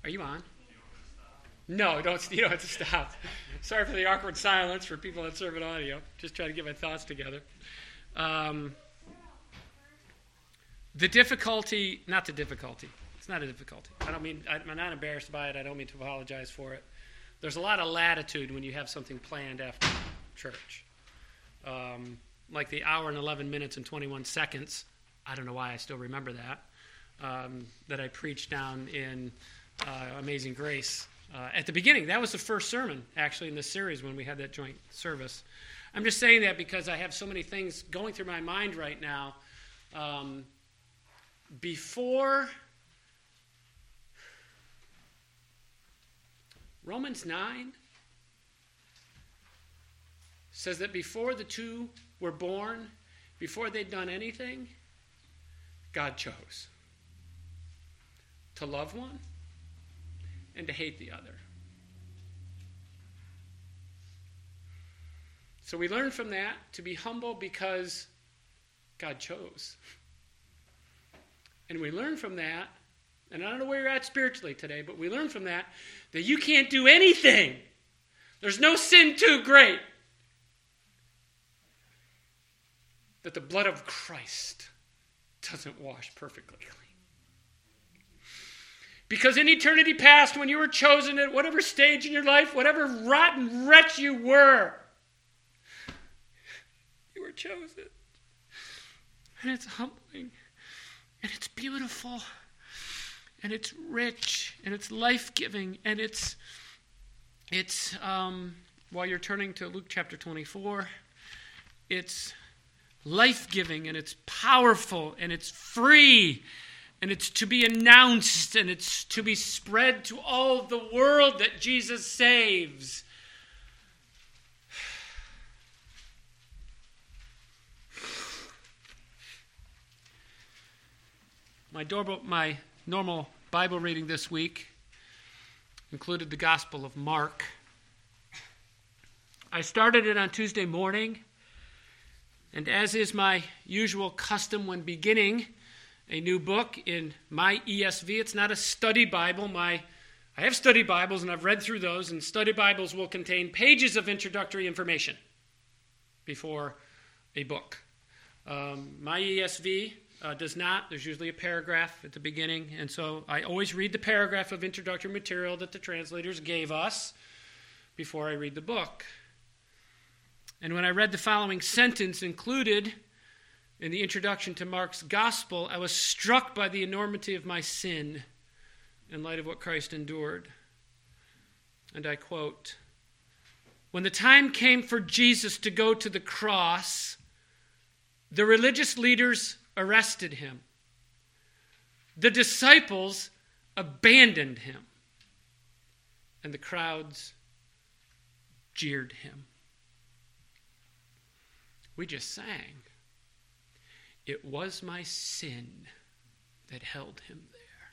Are you on? No, you don't have to stop. Sorry for the awkward silence for people that serve in audio. Just trying to get my thoughts together. The difficulty, not the difficulty. It's not a difficulty. I'm not embarrassed by it. I don't mean to apologize for it. There's a lot of latitude when you have something planned after church. Like the hour and 11 minutes and 21 seconds. I don't know why I still remember that I preached down in Amazing Grace. At the beginning, that was the first sermon, actually, in this series when we had that joint service. I'm just saying that because I have so many things going through my mind right now. Before Romans 9 says that before the two were born, before they'd done anything, God chose to love one and to hate the other. So we learn from that to be humble because God chose. And we learn from that, and I don't know where you're at spiritually today, but we learn from that you can't do anything. There's no sin too great that the blood of Christ doesn't wash perfectly clean. Because in eternity past, when you were chosen at whatever stage in your life, whatever rotten wretch you were chosen. And it's humbling. And it's beautiful. And it's rich. And it's life-giving. And it's while you're turning to Luke chapter 24, it's life-giving and it's powerful and it's free. And it's to be announced and it's to be spread to all the world that Jesus saves. My normal Bible reading this week included the Gospel of Mark. I started it on Tuesday morning, and as is my usual custom when beginning a new book in my ESV, it's not a study Bible. I have study Bibles, and I've read through those, and study Bibles will contain pages of introductory information before a book. My ESV does not. There's usually a paragraph at the beginning, and so I always read the paragraph of introductory material that the translators gave us before I read the book. And when I read the following sentence included in the introduction to Mark's Gospel, I was struck by the enormity of my sin in light of what Christ endured. And I quote, "When the time came for Jesus to go to the cross, the religious leaders arrested him. The disciples abandoned him. And the crowds jeered him." We just sang, "It was my sin that held him there."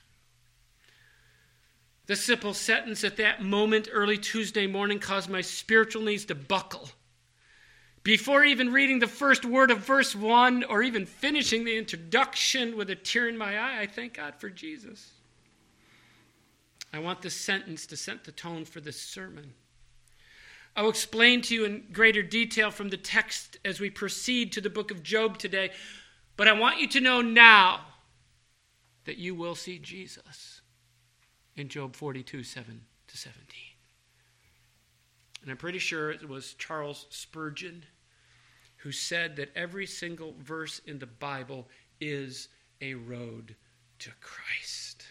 The simple sentence at that moment, early Tuesday morning, caused my spiritual knees to buckle. Before even reading the first word of verse 1 or even finishing the introduction with a tear in my eye, I thank God for Jesus. I want this sentence to set the tone for this sermon. I will explain to you in greater detail from the text as we proceed to the book of Job today, but I want you to know now that you will see Jesus in Job 42, 7-17. And I'm pretty sure it was Charles Spurgeon who said that every single verse in the Bible is a road to Christ.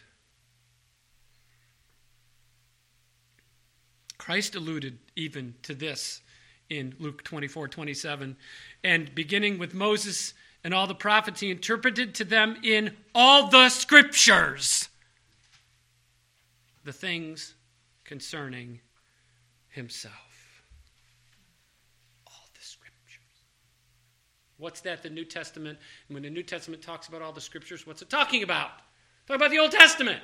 Christ alluded even to this in Luke 24:27. And beginning with Moses and all the prophets, he interpreted to them in all the scriptures the things concerning himself. All the scriptures. What's that, the New Testament? And when the New Testament talks about all the scriptures, what's it talking about? Talking about the Old Testament.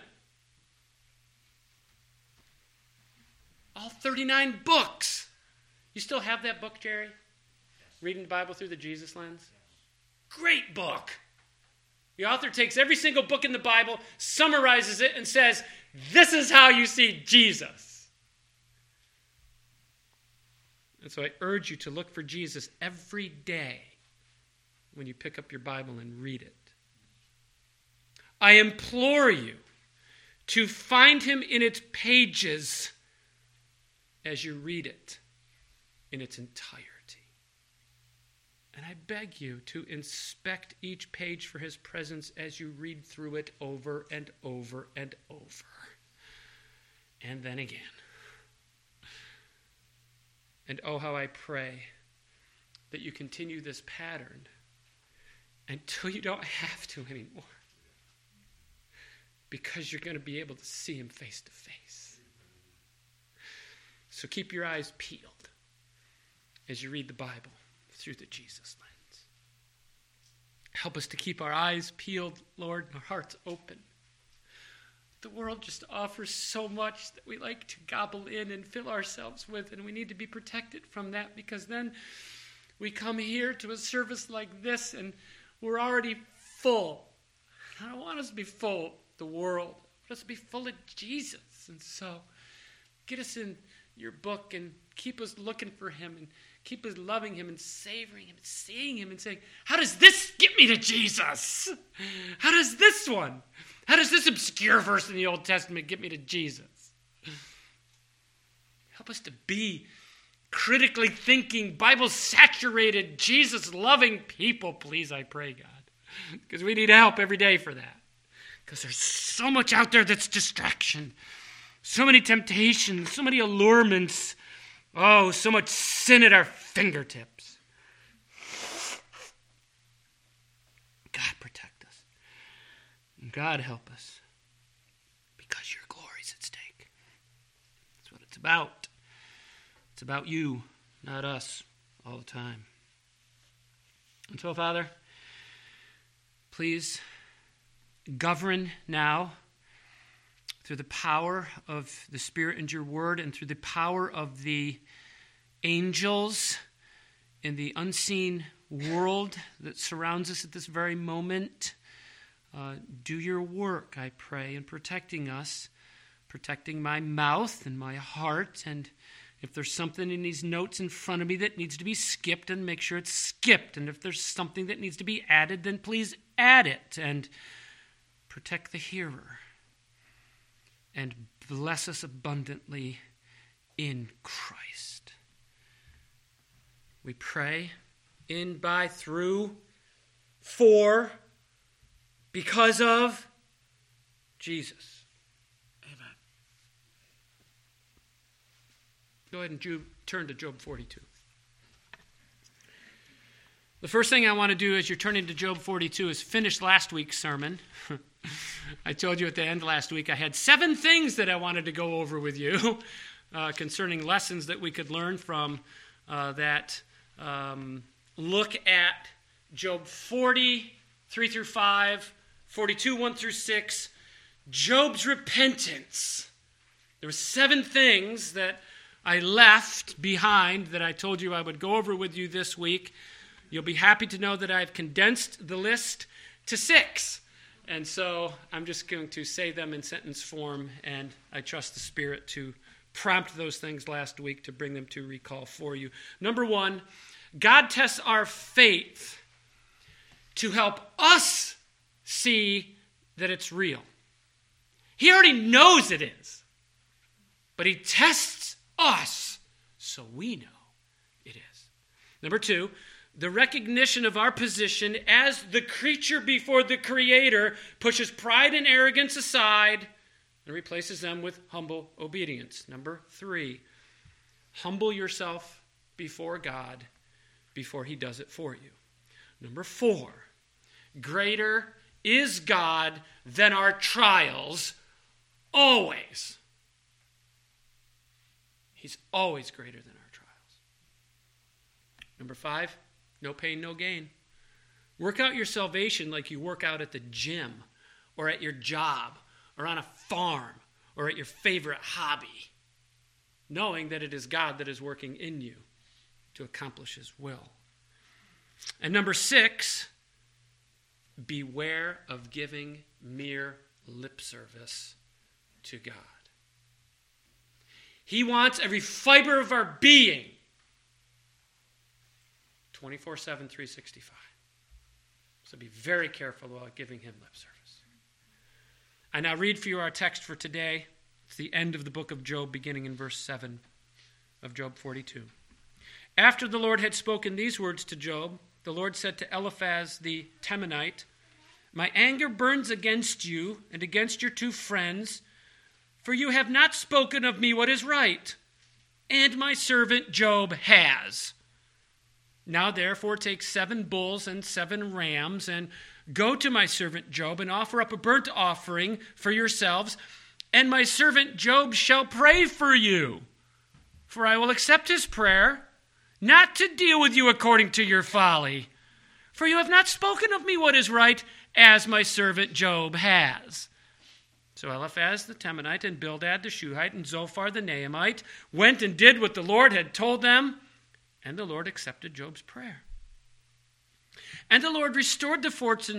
All 39 books. You still have that book, Jerry? Reading the Bible through the Jesus lens? Great book. The author takes every single book in the Bible, summarizes it, and says, this is how you see Jesus. And so I urge you to look for Jesus every day when you pick up your Bible and read it. I implore you to find him in its pages as you read it in its entirety. And I beg you to inspect each page for his presence as you read through it over and over and over. And then again. And oh, how I pray that you continue this pattern until you don't have to anymore. Because you're going to be able to see him face to face. So keep your eyes peeled as you read the Bible through the Jesus lens. Help us to keep our eyes peeled, Lord, and our hearts open. The world just offers so much that we like to gobble in and fill ourselves with, and we need to be protected from that, because then we come here to a service like this and we're already full. I don't want us to be full of the world. I want us to be full of Jesus. And so get us in your book and keep us looking for him and keep us loving him and savoring him and seeing him and saying, how does this get me to Jesus? How does this one? How does this obscure verse in the Old Testament get me to Jesus? Help us to be critically thinking, Bible-saturated, Jesus-loving people, please, I pray, God. Because we need help every day for that. Because there's so much out there that's distraction. So many temptations, so many allurements. Oh, so much sin at our fingertips. God, protect us. And God, help us. Because your glory's at stake. That's what it's about. It's about you, not us, all the time. And so, Father, please govern now through the power of the Spirit and your word and through the power of the angels in the unseen world that surrounds us at this very moment. Do your work, I pray, in protecting us, protecting my mouth and my heart. And if there's something in these notes in front of me that needs to be skipped, then make sure it's skipped. And if there's something that needs to be added, then please add it. And protect the hearer. And bless us abundantly in Christ. We pray in, by, through, for, because of Jesus. Amen. Go ahead and turn to Job 42. The first thing I want to do as you're turning to Job 42 is finish last week's sermon. I told you at the end last week I had 7 things that I wanted to go over with you concerning lessons that we could learn from that look at Job 40, 3 through 5, 42, 1 through 6, Job's repentance. There were 7 things that I left behind that I told you I would go over with you this week. You'll be happy to know that I've condensed the list to 6. And so I'm just going to say them in sentence form, and I trust the Spirit to prompt those things last week to bring them to recall for you. Number 1, God tests our faith to help us see that it's real. He already knows it is, but he tests us so we know it is. Number 2, the recognition of our position as the creature before the Creator pushes pride and arrogance aside and replaces them with humble obedience. Number 3, humble yourself before God before he does it for you. Number 4, greater is God than our trials, always. He's always greater than our trials. Number 5, no pain, no gain. Work out your salvation like you work out at the gym or at your job or on a farm or at your favorite hobby, knowing that it is God that is working in you to accomplish his will. And number 6, beware of giving mere lip service to God. He wants every fiber of our being 24/7, 365. So be very careful about giving him lip service. I now read for you our text for today. It's the end of the book of Job, beginning in verse 7 of Job 42. After the Lord had spoken these words to Job, the Lord said to Eliphaz the Temanite, "My anger burns against you and against your two friends, for you have not spoken of me what is right, and my servant Job has. Now therefore take 7 bulls and 7 rams, and go to my servant Job, and offer up a burnt offering for yourselves, and my servant Job shall pray for you. For I will accept his prayer, not to deal with you according to your folly. For you have not spoken of me what is right, as my servant Job has." So Eliphaz the Temanite and Bildad the Shuhite and Zophar the Naamite went and did what the Lord had told them, and the Lord accepted Job's prayer. And the Lord restored the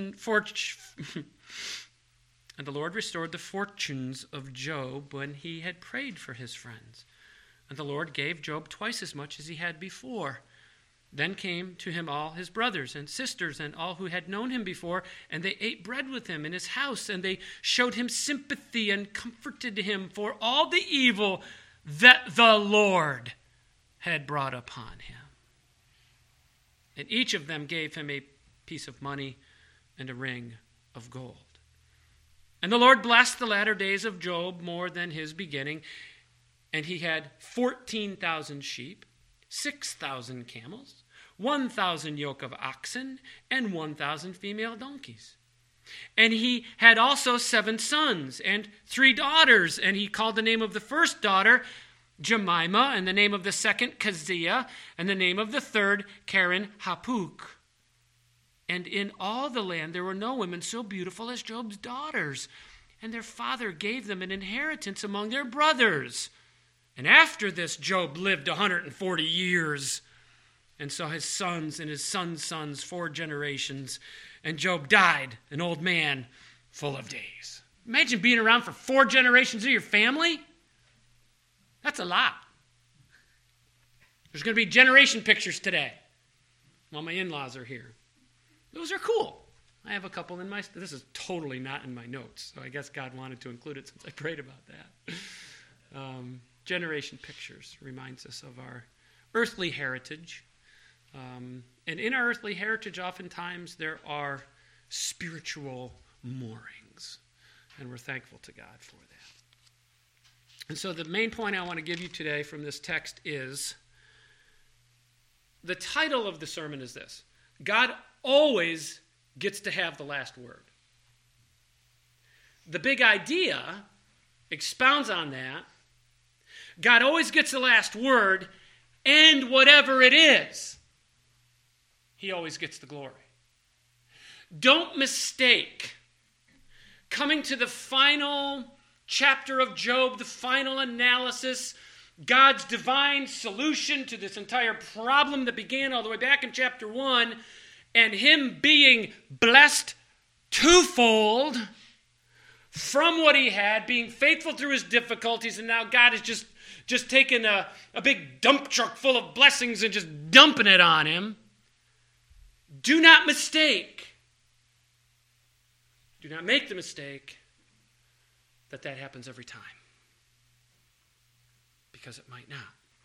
fortunes of Job when he had prayed for his friends. And the Lord gave Job twice as much as he had before. Then came to him all his brothers and sisters and all who had known him before, and they ate bread with him in his house, and they showed him sympathy and comforted him for all the evil that the Lord had brought upon him. And each of them gave him a piece of money and a ring of gold. And the Lord blessed the latter days of Job more than his beginning, and he had 14,000 sheep, 6,000 camels, 1,000 yoke of oxen, and 1,000 female donkeys. And he had also 7 sons and 3 daughters, and he called the name of the first daughter Jemima, and the name of the second Keziah, and the name of the third Karen Hapuk. And in all the land there were no women so beautiful as Job's daughters, and their father gave them an inheritance among their brothers. And after this, Job lived 140 years and saw his sons and his sons' sons 4 generations. And Job died, an old man, full of days. Imagine being around for 4 generations of your family. That's a lot. There's going to be generation pictures today while my in-laws are here. Those are cool. I have a couple in my... This is totally not in my notes, so I guess God wanted to include it since I prayed about that. Generation pictures reminds us of our earthly heritage. And in our earthly heritage, oftentimes there are spiritual moorings. And we're thankful to God for that. And so the main point I want to give you today from this text is, the title of the sermon is this: God always gets to have the last word. The big idea expounds on that. God always gets the last word, and whatever it is, he always gets the glory. Don't mistake coming to the final chapter of Job, the final analysis, God's divine solution to this entire problem that began all the way back in chapter 1, and him being blessed twofold from what he had, being faithful through his difficulties, and now God is just taking a big dump truck full of blessings and just dumping it on him. Do not mistake. Do not make the mistake that happens every time. Because it might not.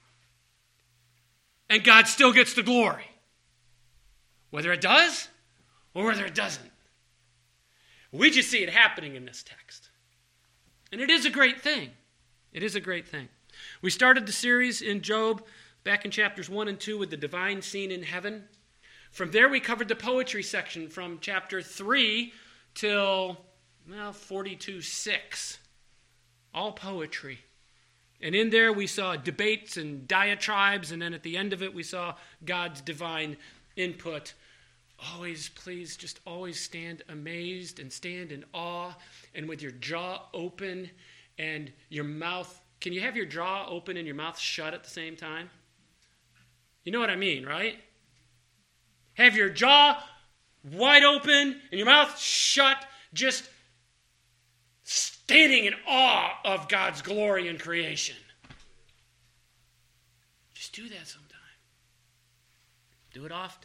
And God still gets the glory. Whether it does or whether it doesn't. We just see it happening in this text. And it is a great thing. It is a great thing. We started the series in Job back in chapters 1 and 2 with the divine scene in heaven. From there we covered the poetry section from chapter 3 till 42:6. All poetry. And in there we saw debates and diatribes, and then at the end of it we saw God's divine input. Always, please, just always stand amazed and stand in awe and with your jaw open and your mouth. Can you have your jaw open and your mouth shut at the same time? You know what I mean, right? Have your jaw wide open and your mouth shut, just standing in awe of God's glory in creation. Just do that sometime. Do it often.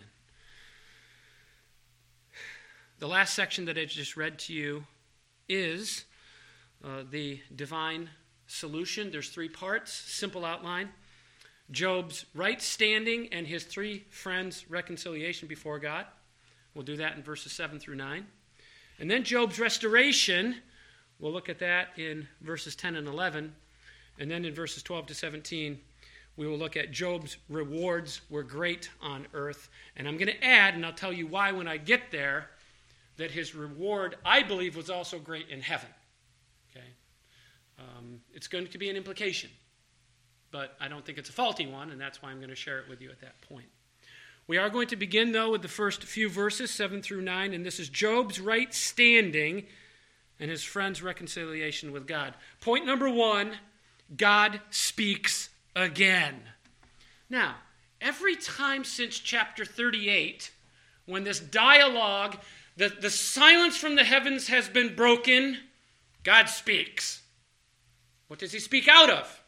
The last section that I just read to you is the divine solution. There's 3 parts, simple outline. Job's right standing and his 3 friends' reconciliation before God. We'll do that in verses 7 through 9. And then Job's restoration. We'll look at that in verses 10 and 11. And then in verses 12 to 17, we will look at Job's rewards were great on earth. And I'm going to add, and I'll tell you why when I get there, that his reward, I believe, was also great in heaven. Okay? It's going to be an implication, but I don't think it's a faulty one, and that's why I'm going to share it with you at that point. We are going to begin, though, with the first few verses, 7 through 9, and this is Job's right standing and his friend's reconciliation with God. Point number 1, God speaks again. Now, every time since chapter 38, when this dialogue, the silence from the heavens has been broken, God speaks. What does he speak out of?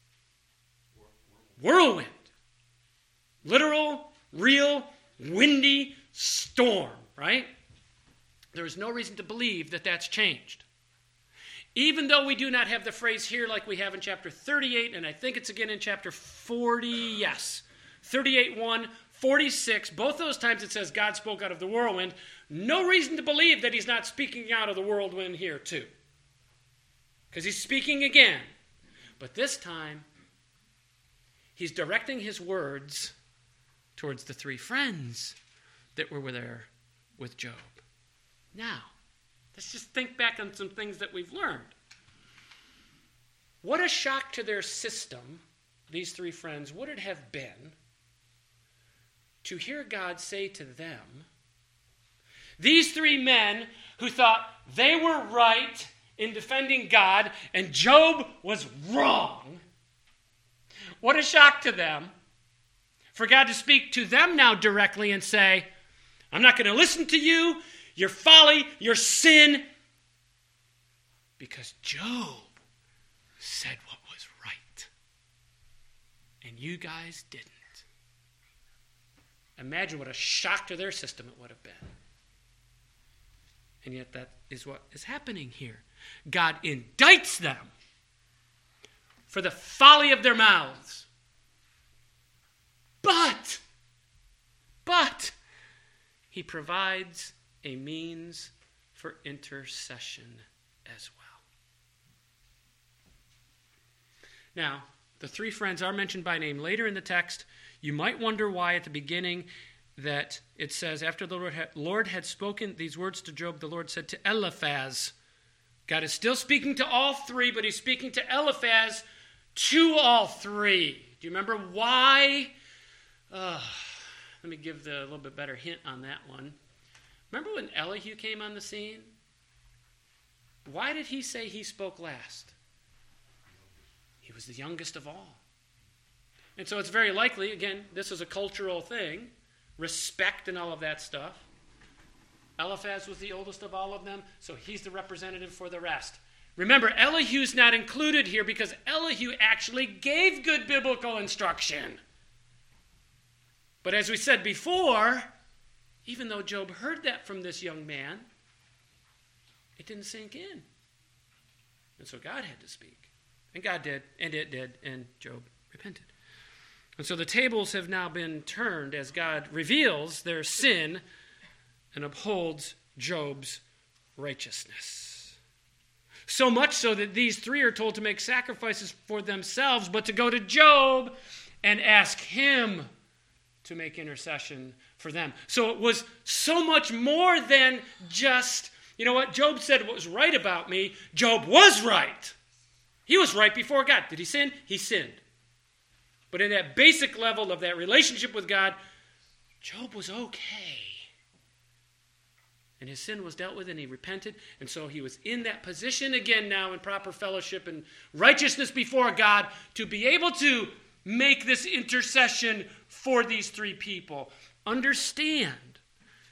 Whirlwind. Literal, real, windy storm, right? There is no reason to believe that that's changed. Even though we do not have the phrase here like we have in chapter 38, and I think it's again in chapter 40, yes. 38:1, 46, both those times it says God spoke out of the whirlwind. No reason to believe that he's not speaking out of the whirlwind here too. Because he's speaking again. But this time, he's directing his words towards the 3 friends that were there with Job. Now, let's just think back on some things that we've learned. What a shock to their system, these 3 friends, would it have been to hear God say to them, these 3 men who thought they were right in defending God and Job was wrong, what a shock to them for God to speak to them now directly and say, I'm not going to listen to you, your folly, your sin, because Job said what was right. And you guys didn't. Imagine what a shock to their system it would have been. And yet that is what is happening here. God indicts them for the folly of their mouths. But he provides a means for intercession as well. Now, the 3 friends are mentioned by name later in the text. You might wonder why at the beginning that it says, after the Lord had spoken these words to Job, the Lord said to Eliphaz. God is still speaking to all 3, but he's speaking to Eliphaz to all 3. Do you remember why? Let me give a little bit better hint on that one. Remember when Elihu came on the scene? Why did he say he spoke last? He was the youngest of all. And so it's very likely, again, this is a cultural thing, respect and all of that stuff. Eliphaz was the oldest of all of them, so he's the representative for the rest. Remember, Elihu's not included here because Elihu actually gave good biblical instruction. But as we said before, even though Job heard that from this young man, it didn't sink in. And so God had to speak. And God did, and it did, and Job repented. And so the tables have now been turned as God reveals their sin and upholds Job's righteousness. So much so that these 3 are told to make sacrifices for themselves, but to go to Job and ask him to make intercession for them. So it was so much more than just, you know what, Job said what was right about me. Job was right. He was right before God. Did he sin? He sinned. But in that basic level of that relationship with God, Job was okay. And his sin was dealt with and he repented. And so he was in that position again now in proper fellowship and righteousness before God to be able to make this intercession for these 3 people. Understand,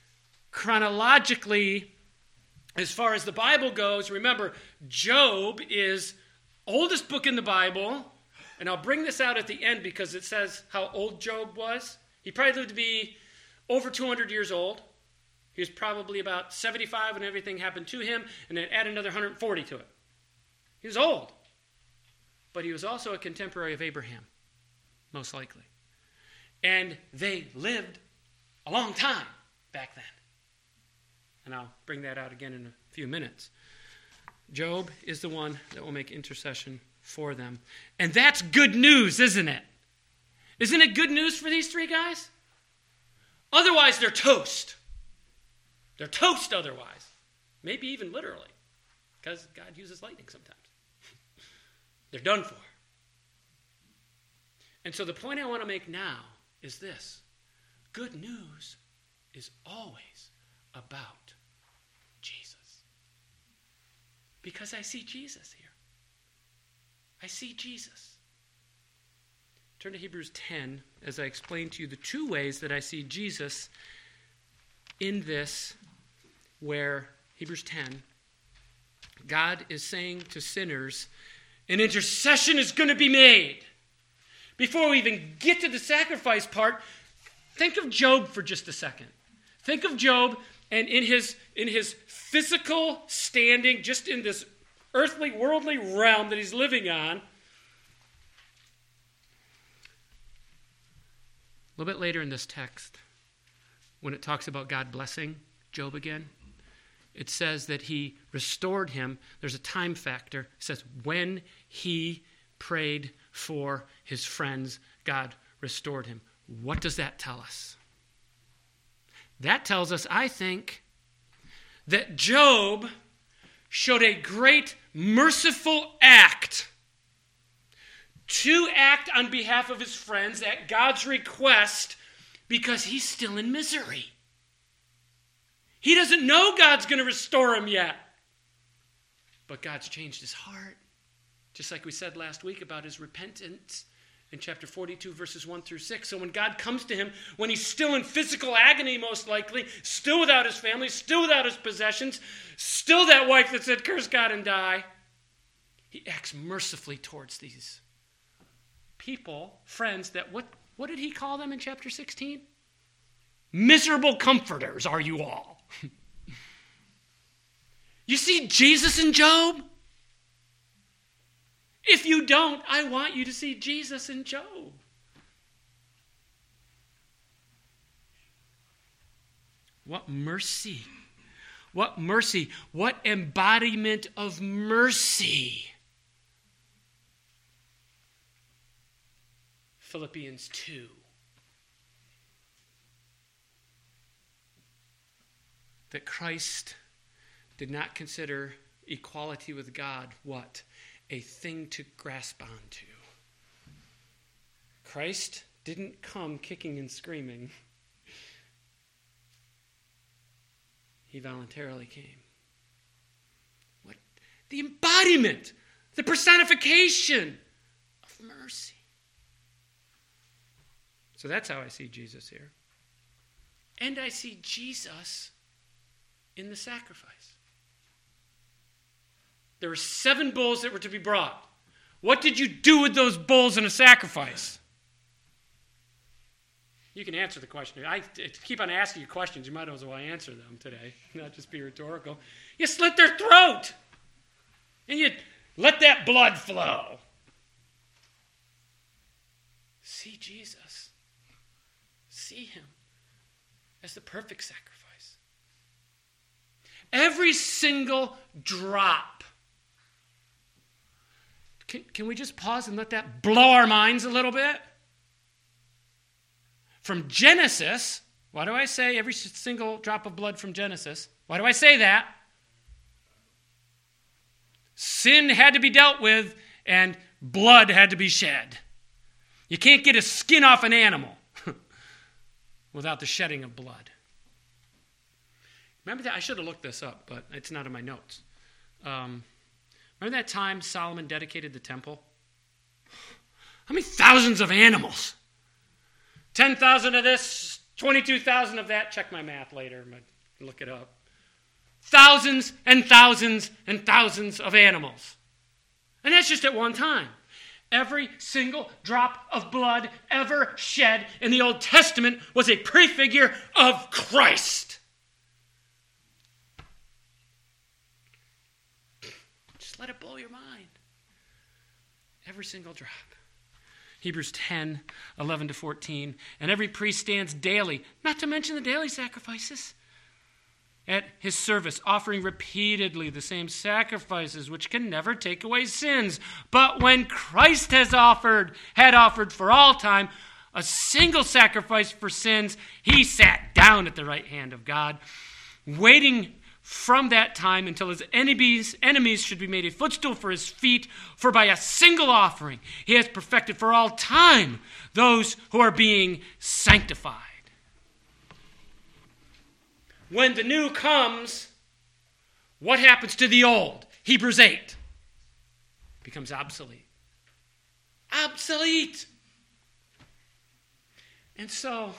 chronologically, as far as the Bible goes, remember, Job is oldest book in the Bible, and I'll bring this out at the end because it says how old Job was. He probably lived to be over 200 years old. He was probably about 75 when everything happened to him, and then add another 140 to it. He was old. But he was also a contemporary of Abraham, most likely. And they lived a long time back then. And I'll bring that out again in a few minutes. Job is the one that will make intercession for them. And that's good news, isn't it? Isn't it good news for these three guys? Otherwise, they're toast. They're toast otherwise. Maybe even literally. Because God uses lightning sometimes. They're done for. And so the point I want to make now is this. Good news is always about Jesus. Because I see Jesus here. I see Jesus. Turn to Hebrews 10 as I explain to you the two ways that I see Jesus in this, where Hebrews 10, God is saying to sinners, an intercession is going to be made. Before we even get to the sacrifice part, think of Job for just a second. Think of Job and in his physical standing, just in this earthly, worldly realm that he's living on. A little bit later in this text, when it talks about God blessing Job again, it says that he restored him. There's a time factor. It says when he prayed for his friends, God restored him. What does that tell us? That tells us, I think, that Job showed a great merciful act to act on behalf of his friends at God's request because he's still in misery. He doesn't know God's going to restore him yet. But God's changed his heart. Just like we said last week about his repentance in chapter 42, verses 1 through 6. So when God comes to him, when he's still in physical agony, most likely, still without his family, still without his possessions, still that wife that said, curse God and die, he acts mercifully towards these people, friends, that what did he call them in chapter 16? Miserable comforters are you all. You see Jesus in Job? If you don't, I want you to see Jesus in Job. What mercy. What mercy. What embodiment of mercy. Philippians 2. That Christ did not consider equality with God what? A thing to grasp onto. Christ didn't come kicking and screaming. He voluntarily came. What? The embodiment, the personification of mercy. So that's how I see Jesus here. And I see Jesus in the sacrifice. There were 7 bulls that were to be brought. What did you do with those bulls in a sacrifice? You can answer the question. I keep on asking you questions. You might as well answer them today, not just be rhetorical. You slit their throat, and you let that blood flow. See Jesus. See him as the perfect sacrifice. Every single drop. Can we just pause and let that blow our minds a little bit? From Genesis, why do I say every single drop of blood from Genesis? Why do I say that? Sin had to be dealt with and blood had to be shed. You can't get a skin off an animal without the shedding of blood. Remember that? I should have looked this up, but it's not in my notes. Remember that time Solomon dedicated the temple? How many thousands of animals? 10,000 of this, 22,000 of that. Check my math later. Look it up. Thousands and thousands and thousands of animals. And that's just at one time. Every single drop of blood ever shed in the Old Testament was a prefigure of Christ. Just let it blow your mind. Every single drop. Hebrews 10, 11 to 14. And every priest stands daily, not to mention the daily sacrifices, at his service, offering repeatedly the same sacrifices which can never take away sins. But when Christ had offered for all time a single sacrifice for sins, he sat down at the right hand of God, waiting from that time until his enemies should be made a footstool for his feet. For by a single offering he has perfected for all time those who are being sanctified. When the new comes, what happens to the old? Hebrews 8. It becomes obsolete. Obsolete! And so,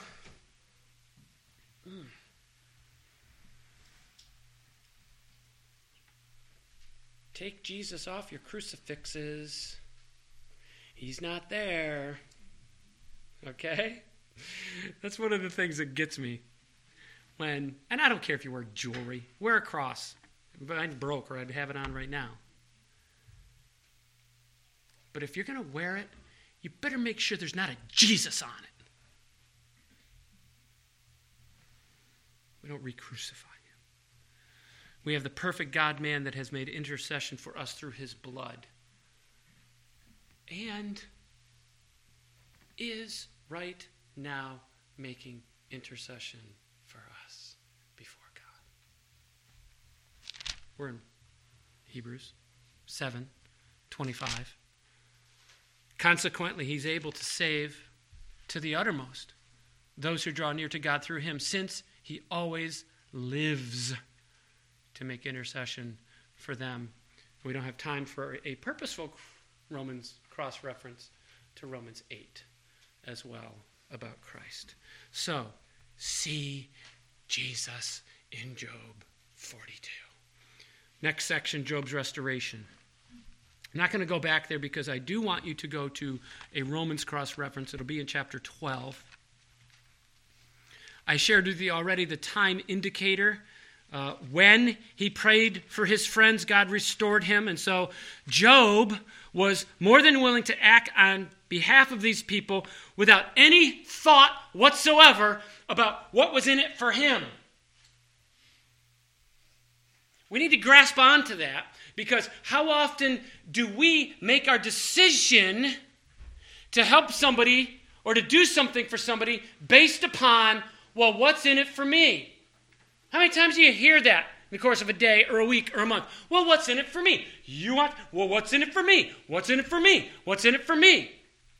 take Jesus off your crucifixes. He's not there. Okay? That's one of the things that gets me. And I don't care if you wear jewelry, wear a cross. But I'm broke or I'd have it on right now. But if you're going to wear it, you better make sure there's not a Jesus on it. We don't re-crucify him. We have the perfect God-man that has made intercession for us through his blood. And is right now making intercession for us before God. We're in Hebrews 7:25. Consequently, he's able to save to the uttermost those who draw near to God through him, since he always lives to make intercession for them. We don't have time for a purposeful Romans cross-reference to Romans 8 as well about Christ. So, see Jesus in Job 42. Next section, Job's restoration. I'm not going to go back there because I do want you to go to a Romans cross-reference. It'll be in chapter 12. I shared with you already the time indicator. When he prayed for his friends, God restored him. And so Job was more than willing to act on behalf of these people without any thought whatsoever about what was in it for him. We need to grasp onto that, because how often do we make our decision to help somebody or to do something for somebody based upon, well, what's in it for me? How many times do you hear that in the course of a day or a week or a month? Well, what's in it for me? You want, well, what's in it for me? What's in it for me? What's in it for me?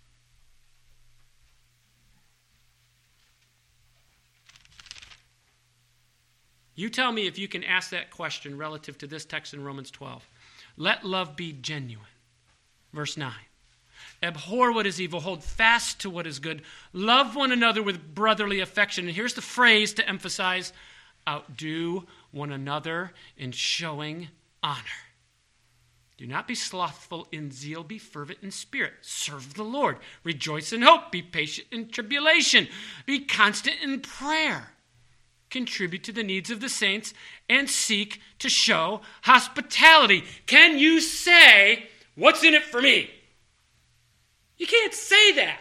You tell me if you can ask that question relative to this text in Romans 12. Let love be genuine. Verse 9. Abhor what is evil, hold fast to what is good. Love one another with brotherly affection. And here's the phrase to emphasize: outdo one another in showing honor. Do not be slothful in zeal, be fervent in spirit. Serve the Lord. Rejoice in hope, be patient in tribulation. Be constant in prayer. Contribute to the needs of the saints, and seek to show hospitality. Can you say, what's in it for me? You can't say that.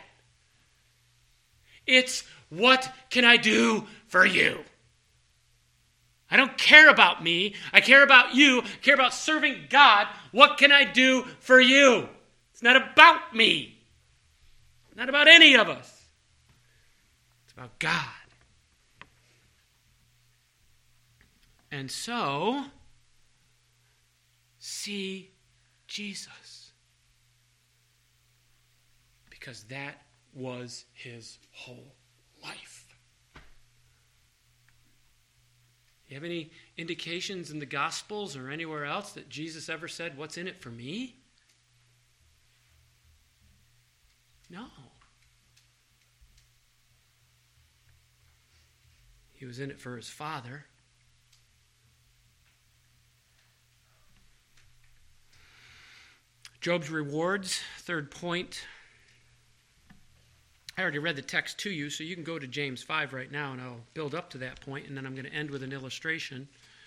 It's, what can I do for you? I don't care about me. I care about you. I care about serving God. What can I do for you? It's not about me. Not about any of us. It's about God. And so, see Jesus. Because that was his whole life. You have any indications in the Gospels or anywhere else that Jesus ever said, what's in it for me? No. He was in it for his Father. Job's rewards, third point. I already read the text to you, so you can go to James 5 right now, and I'll build up to that point, and then I'm going to end with an illustration.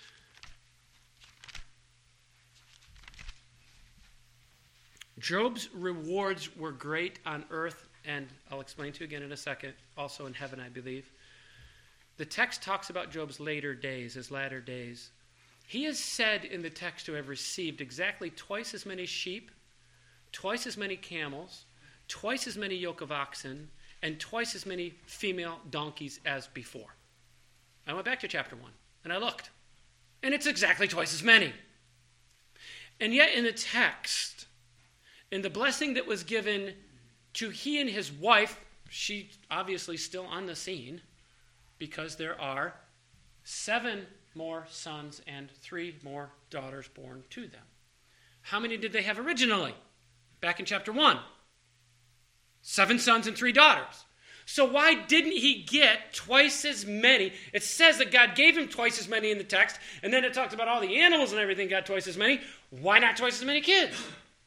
Job's rewards were great on earth, and I'll explain to you again in a second, also in heaven, I believe. The text talks about Job's later days, his latter days. He is said in the text to have received exactly twice as many sheep, twice as many camels, twice as many yoke of oxen, and twice as many female donkeys as before. I went back to chapter 1, and I looked, and it's exactly twice as many. And yet in the text, in the blessing that was given to he and his wife, she obviously still on the scene, because there are 7 more sons and 3 more daughters born to them. How many did they have originally? Back in chapter 1. 7 sons and 3 daughters. So why didn't he get twice as many? It says that God gave him twice as many in the text, and then it talks about all the animals and everything got twice as many. Why not twice as many kids?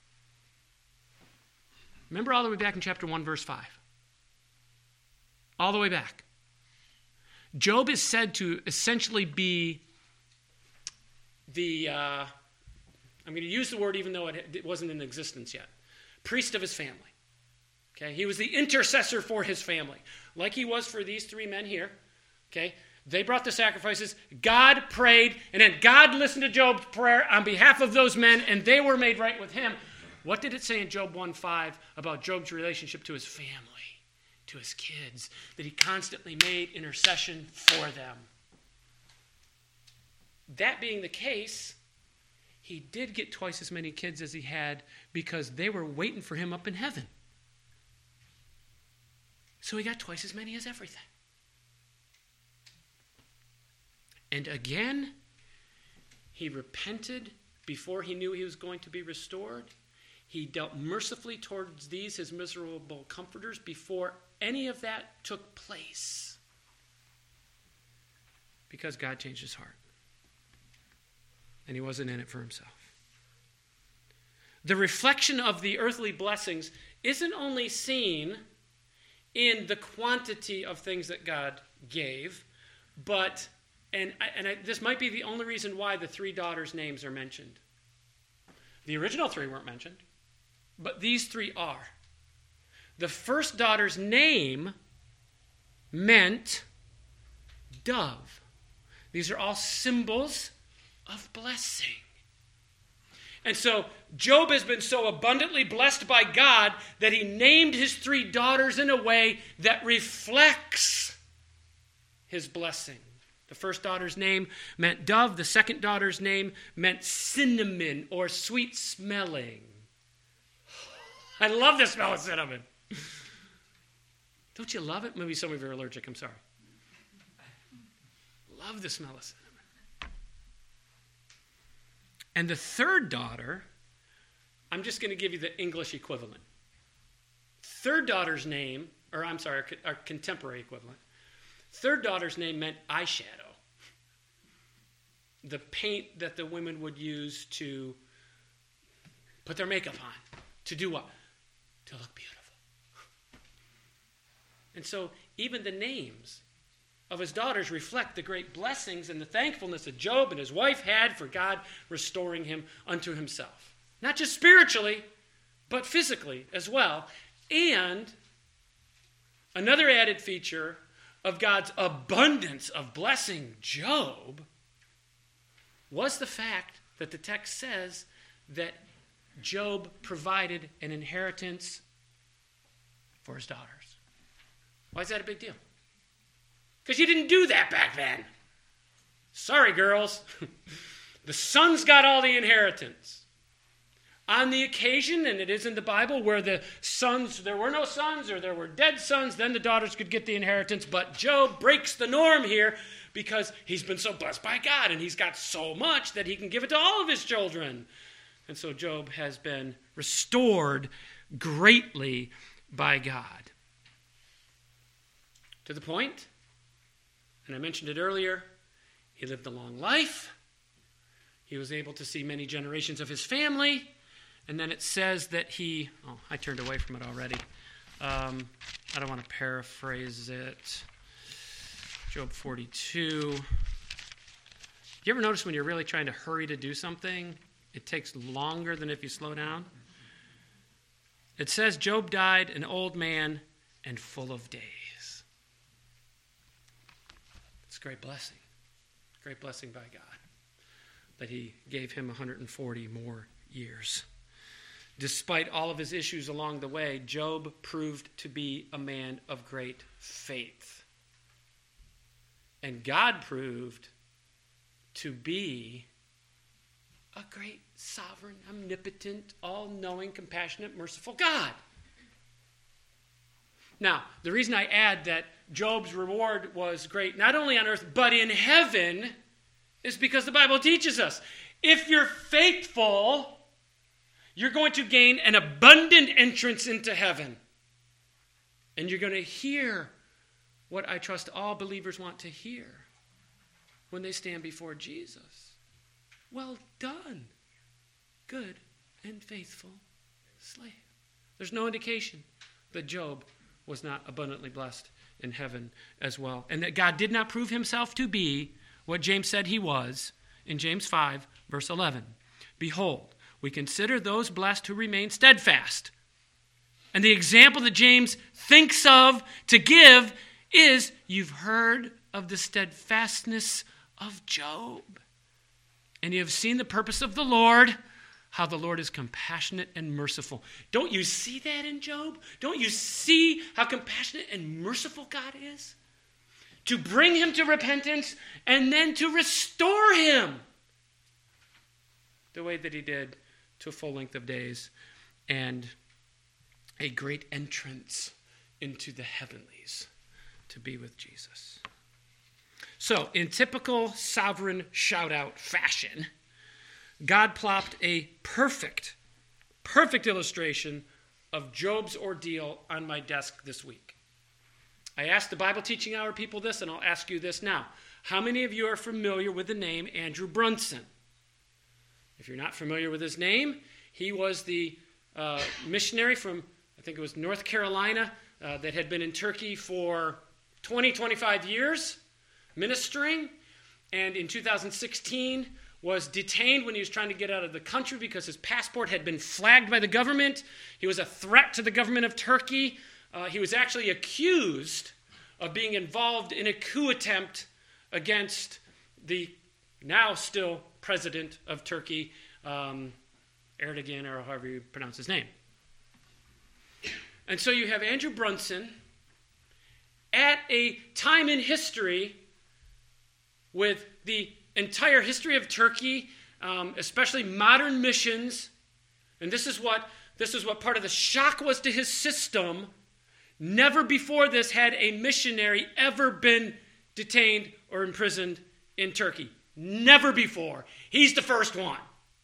Remember all the way back in chapter 1, verse 5. All the way back. Job is said to essentially be the, I'm going to use the word even though it wasn't in existence yet, priest of his family. Okay, he was the intercessor for his family, like he was for these 3 men here. Okay, they brought the sacrifices, God prayed, and then God listened to Job's prayer on behalf of those men, and they were made right with him. What did it say in Job 1:5 about Job's relationship to his family, to his kids, that he constantly made intercession for them? That being the case, he did get twice as many kids as he had because they were waiting for him up in heaven. So he got twice as many as everything. And again, he repented before he knew he was going to be restored. He dealt mercifully towards these, his miserable comforters, before any of that took place. Because God changed his heart. And he wasn't in it for himself. The reflection of the earthly blessings isn't only seen in the quantity of things that God gave, but, this might be the only reason why the 3 daughters' names are mentioned. The original 3 weren't mentioned, but these 3 are. The first daughter's name meant dove. These are all symbols of blessing. And so Job has been so abundantly blessed by God that he named his 3 daughters in a way that reflects his blessing. The first daughter's name meant dove. The second daughter's name meant cinnamon or sweet smelling. I love the smell of cinnamon. Don't you love it? Maybe some of you are allergic. I'm sorry. Love the smell of cinnamon. And the third daughter, I'm just going to give you the English equivalent. Third daughter's name, our contemporary equivalent. Third daughter's name meant eyeshadow. The paint that the women would use to put their makeup on. To do what? To look beautiful. And so even the names of his daughters reflect the great blessings and the thankfulness that Job and his wife had for God restoring him unto himself. Not just spiritually, but physically as well. And another added feature of God's abundance of blessing Job was the fact that the text says that Job provided an inheritance for his daughters. Why is that a big deal? Because you didn't do that back then. Sorry, girls. The sons got all the inheritance. On the occasion, and it is in the Bible, where the sons, there were no sons or there were dead sons, then the daughters could get the inheritance. But Job breaks the norm here because he's been so blessed by God and he's got so much that he can give it to all of his children. And so Job has been restored greatly by God. To the point, and I mentioned it earlier, he lived a long life. He was able to see many generations of his family. And then it says that I turned away from it already. I don't want to paraphrase it. Job 42. You ever notice when you're really trying to hurry to do something, it takes longer than if you slow down? It says Job died an old man and full of days. It's a great blessing. Great blessing by God that he gave him 140 more years. Despite all of his issues along the way, Job proved to be a man of great faith. And God proved to be a great, sovereign, omnipotent, all-knowing, compassionate, merciful God. Now, the reason I add that Job's reward was great, not only on earth, but in heaven, is because the Bible teaches us, if you're faithful, you're going to gain an abundant entrance into heaven. And you're going to hear what I trust all believers want to hear when they stand before Jesus. Well done, good and faithful slave. There's no indication that Job was not abundantly blessed in heaven as well. And that God did not prove himself to be what James said he was in James 5, verse 11. Behold, we consider those blessed who remain steadfast. And the example that James thinks of to give is, you've heard of the steadfastness of Job. And you have seen the purpose of the Lord, how the Lord is compassionate and merciful. Don't you see that in Job? Don't you see how compassionate and merciful God is? To bring him to repentance and then to restore him the way that he did to a full length of days and a great entrance into the heavenlies to be with Jesus. So, in typical sovereign shout-out fashion, God plopped a perfect illustration of Job's ordeal on my desk this week. I asked the Bible Teaching Hour people this, and I'll ask you this now. How many of you are familiar with the name Andrew Brunson? If you're not familiar with his name, he was the missionary from, I think it was North Carolina, that had been in Turkey for 25 years, ministering, and in 2016 was detained when he was trying to get out of the country because his passport had been flagged by the government. He was a threat to the government of Turkey. He was actually accused of being involved in a coup attempt against the now still president of Turkey, Erdogan, or however you pronounce his name. And so you have Andrew Brunson at a time in history with the entire history of Turkey, especially modern missions, and this is what part of the shock was to his system. Never before this had a missionary ever been detained or imprisoned in Turkey. Never before. He's the first one.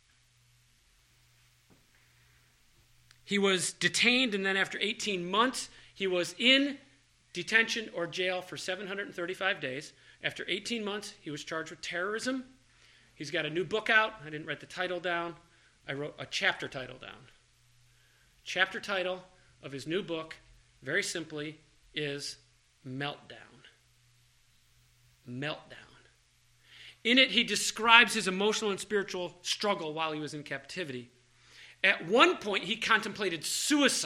He was detained, and then after 18 months, he was in detention or jail for 735 days. After 18 months, he was charged with terrorism. He's got a new book out. I didn't write the title down. I wrote a chapter title down. Chapter title of his new book, very simply, is Meltdown. Meltdown. In it, he describes his emotional and spiritual struggle while he was in captivity. At one point, he contemplated suicide.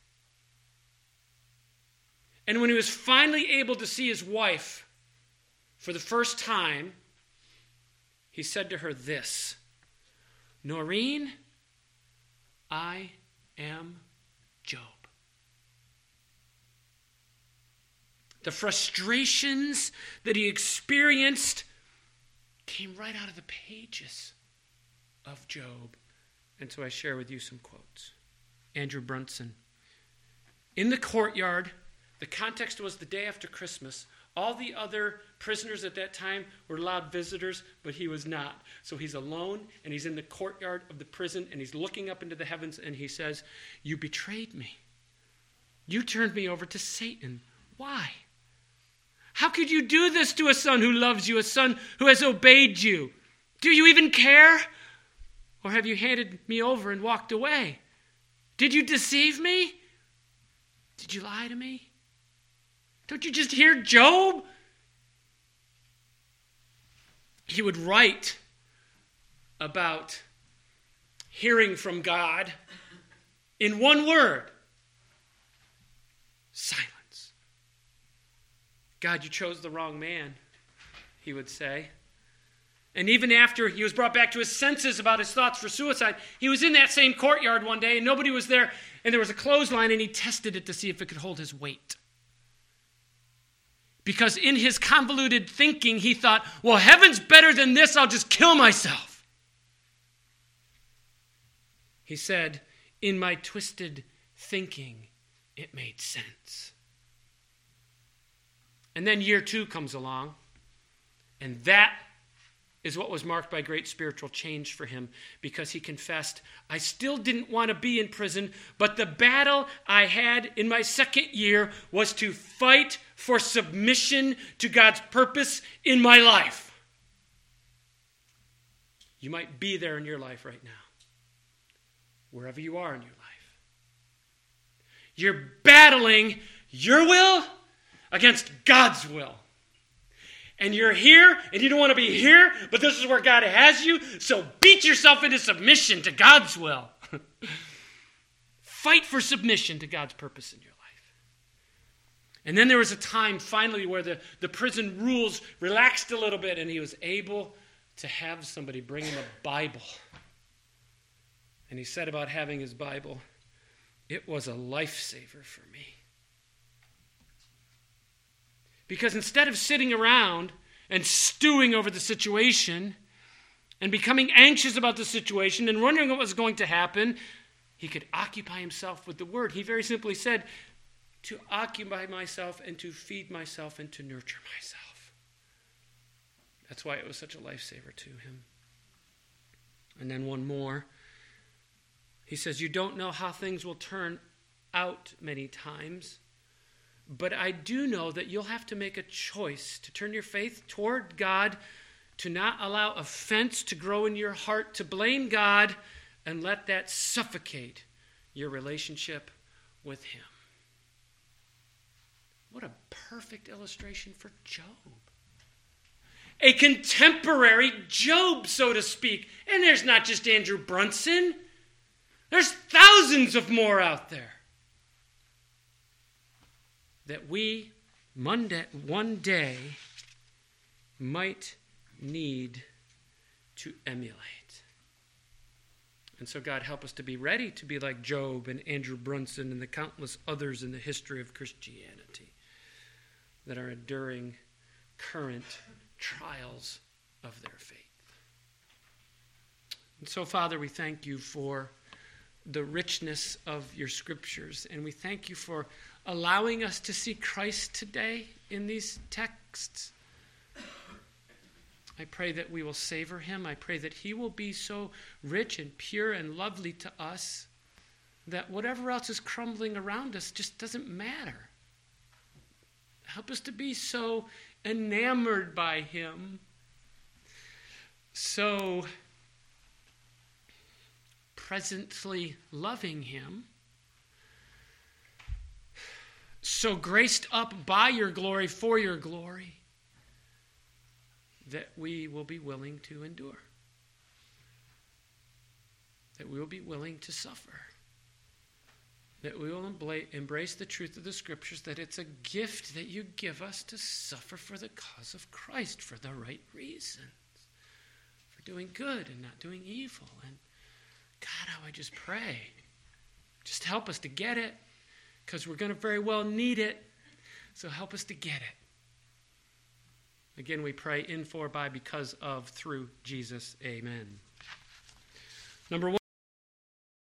And when he was finally able to see his wife for the first time, he said to her this, "Noreen, I am Job." The frustrations that he experienced came right out of the pages of Job. And so I share with you some quotes. Andrew Brunson. In the courtyard, the context was the day after Christmas. All the other prisoners at that time were allowed visitors, but he was not. So he's alone, and he's in the courtyard of the prison, and he's looking up into the heavens, and he says, "You betrayed me. You turned me over to Satan. Why? How could you do this to a son who loves you, a son who has obeyed you? Do you even care? Or have you handed me over and walked away? Did you deceive me? Did you lie to me? Don't you just hear Job? He would write about hearing from God in one word: silence. God, you chose the wrong man, he would say. And even after he was brought back to his senses about his thoughts for suicide, he was in that same courtyard one day and nobody was there, and there was a clothesline, and he tested it to see if it could hold his weight. Because in his convoluted thinking, he thought, well, heaven's better than this, I'll just kill myself. He said, in my twisted thinking, it made sense. And then year 2 comes along, and that is what was marked by great spiritual change for him, because he confessed, I still didn't want to be in prison, but the battle I had in my second year was to fight for submission to God's purpose in my life. You might be there in your life right now, wherever you are in your life. You're battling your will against God's will. And you're here, and you don't want to be here, but this is where God has you, so beat yourself into submission to God's will. Fight for submission to God's purpose in your life. And then there was a time, finally, where the prison rules relaxed a little bit, and he was able to have somebody bring him a Bible. And he said about having his Bible, it was a lifesaver for me. Because instead of sitting around and stewing over the situation and becoming anxious about the situation and wondering what was going to happen, he could occupy himself with the Word. He very simply said, to occupy myself and to feed myself and to nurture myself. That's why it was such a lifesaver to him. And then one more. He says, you don't know how things will turn out many times, but I do know that you'll have to make a choice to turn your faith toward God, to not allow offense to grow in your heart, to blame God, and let that suffocate your relationship with him. What a perfect illustration for Job. A contemporary Job, so to speak. And there's not just Andrew Brunson. There's thousands of more out there that we one day might need to emulate. And so God help us to be ready to be like Job and Andrew Brunson and the countless others in the history of Christianity that are enduring current trials of their faith. And so, Father, we thank you for the richness of your scriptures, and we thank you for allowing us to see Christ today in these texts. I pray that we will savor him. I pray that he will be so rich and pure and lovely to us that whatever else is crumbling around us just doesn't matter. Help us to be so enamored by him, so presently loving him, so graced up by your glory for your glory, that we will be willing to endure, that we will be willing to suffer, that we will embrace the truth of the scriptures, that it's a gift that you give us to suffer for the cause of Christ, for the right reasons, for doing good and not doing evil. And God, how I just pray, just help us to get it, because we're going to very well need it, so help us to get it. Again, we pray in, for, by, because of, through Jesus. Amen. Number one.